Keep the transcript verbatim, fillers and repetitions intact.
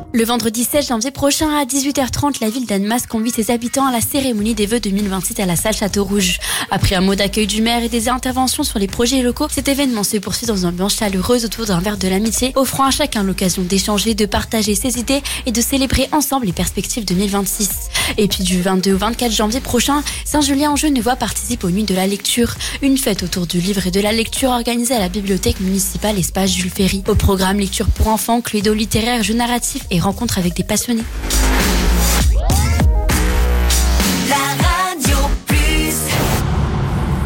Le vendredi seize janvier prochain à dix-huit heures trente, la ville d'Annemasse convie ses habitants à la cérémonie des vœux deux mille vingt-six à la salle Château-Rouge. Après un mot d'accueil du maire et des interventions sur les projets locaux, cet événement se poursuit dans une ambiance chaleureuse autour d'un verre de l'amitié, offrant à chacun l'occasion d'échanger, de partager ses idées et de célébrer ensemble les perspectives deux mille vingt-six. Et puis du vingt-deux au vingt-quatre janvier prochain, Saint-Julien-en-Genevois participe aux Nuits de la Lecture, une fête autour du livre et de la lecture organisée à la bibliothèque municipale Espace Jules Ferry. Au programme lecture pour enfants, cluedo littéraire, jeux narratifs et rencontres avec des passionnés.